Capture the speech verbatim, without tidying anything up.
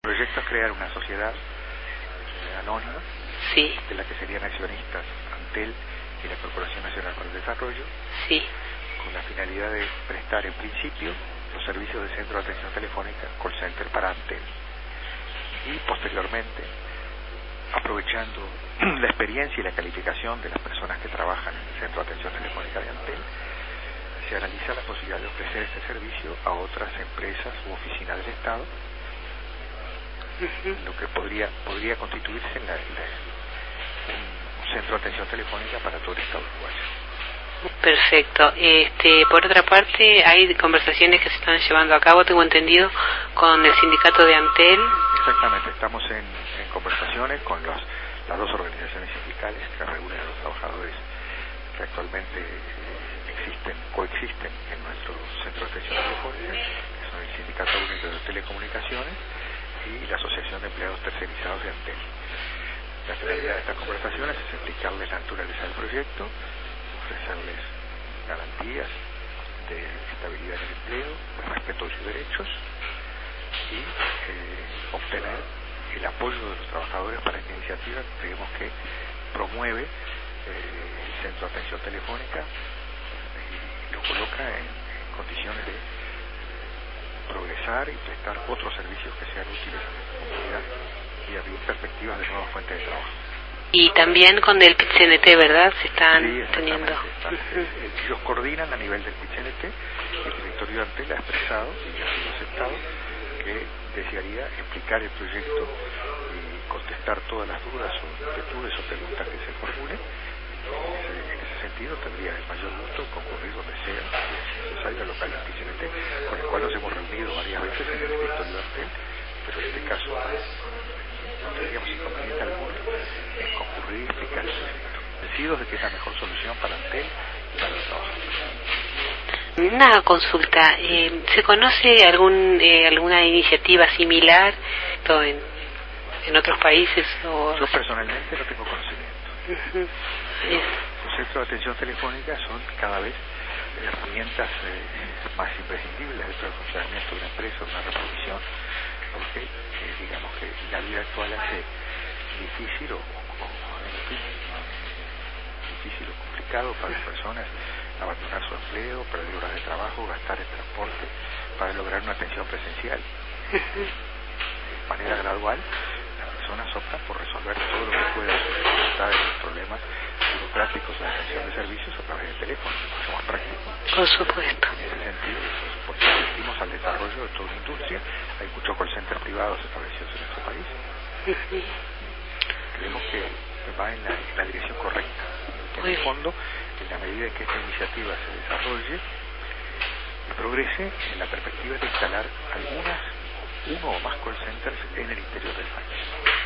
El proyecto es crear una sociedad eh, anónima, sí, de la que serían accionistas Antel y la Corporación Nacional para el Desarrollo, sí, con la finalidad de prestar en principio los servicios de centro de atención telefónica, call center para Antel, y posteriormente, aprovechando la experiencia y la calificación de las personas que trabajan en el centro de atención telefónica de Antel, se analiza la posibilidad de ofrecer este servicio a otras empresas u oficinas del Estado, uh-huh. lo que podría podría constituirse en la, en la, un centro de atención telefónica para todo el Estado uruguayo. Perfecto. Este, por otra parte, hay conversaciones que se están llevando a cabo, tengo entendido, con el sindicato de Antel. Exactamente, estamos en, en conversaciones con los, las dos organizaciones sindicales que reúnen a los trabajadores que actualmente eh, existen, coexisten en nuestro centro de atención telefónica, que son el Sindicato Único de Telecomunicaciones y la Asociación de Empleados Tercerizados de Antel. La finalidad de estas conversaciones es explicarles la naturaleza del proyecto, ofrecerles garantías de estabilidad en el empleo, de respeto de sus derechos y eh, obtener el apoyo de los trabajadores para esta iniciativa que creemos que promueve eh, el centro de atención telefónica y lo coloca en, en condiciones de progresar y prestar otros servicios que sean útiles a nuestra comunidad y abrir perspectivas de nuevas fuentes de trabajo. Y también con el P I C N T, ¿verdad? Se están sí, teniendo. Están, uh-huh. Ellos coordinan a nivel del P I C N T, el directorio de Antel ha expresado y ha sido aceptado que desearía explicar el proyecto y contestar todas las dudas o inquietudes o preguntas que se formulen. En ese, en ese sentido tendría el mayor gusto en concurrir donde sea, si es necesario, al local del P I C N T, con el cual nos hemos reunido varias veces en el directorio de Antel, pero en este caso no tendríamos inconveniente alguno en concurrir y explicar el proyecto, decididos de que es la mejor solución para Antel y para los trabajadores. Una consulta, eh, ¿se conoce algún eh, alguna iniciativa similar todo en, en otros países? O... Yo personalmente no tengo conocimiento. Uh-huh. Pero los centros de atención telefónica son cada vez herramientas eh, más imprescindibles dentro del funcionamiento de una empresa, de una reproducción, porque eh, digamos que la vida actual hace difícil o, o en fin, difícil o complicado para las personas abandonar su empleo, perder horas de trabajo, gastar en transporte para lograr una atención presencial. De manera gradual, las personas optan por resolver todo lo que pueda sobre dificultades y problemas burocráticos de atención de servicios a través del teléfono, que es mucho más práctico. Por supuesto. En ese sentido, porque asistimos al desarrollo de toda una industria, hay muchos call centers privados establecidos en nuestro país. Creemos que va en la, en la dirección correcta. En el fondo, en la medida en que esta iniciativa se desarrolle y progrese, en la perspectiva de instalar algunas, uno o más call centers en el interior del país.